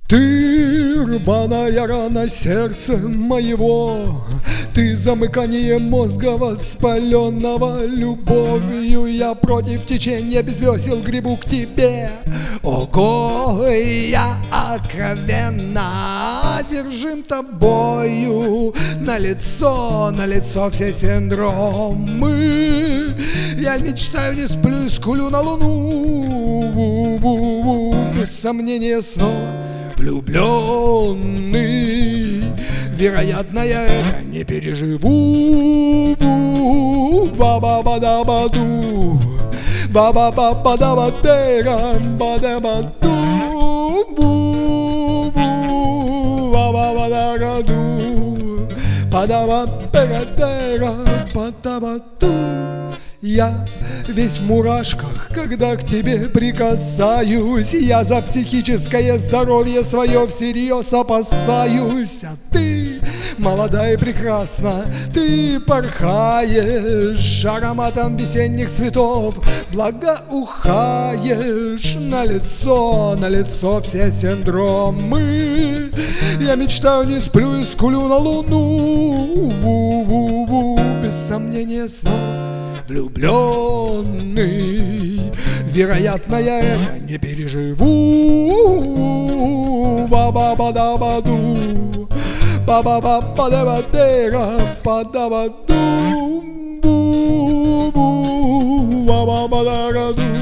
Ты рваная рана сердца моего, ты замыкание мозга воспаленного. Любовью я против течения без весел гребу к тебе. Ого, я откровенно одержим тобою. На лицо все синдромы. Я мечтаю, не сплю и скулю на луну. Без сомнения снова влюбленный. Вероятно, я это не переживу. Ба-ба-ба-да-ба-ду, ба-ба-ба-ба-да-ба-дера, ба-да-ба-ду, ба-ба-ба-да-ра-ду, ба-да-ба-ба-да-ра, ба-да-ба-ду. Я весь в мурашках, когда к тебе прикасаюсь. Я за психическое здоровье свое всерьез опасаюсь. А ты молода и прекрасна, ты порхаешь ароматом весенних цветов, благоухаешь. На лицо все синдромы. Я мечтаю, не сплю и скулю на луну. Без сомнения снова влюбленный. Вероятно, я это не переживу. Ба-ба-ба-да-ба-ду, ба-ба-ба-ба-да-ба-дера, ба-да-ба-ду, ба-ба-ба-да-ра-ду.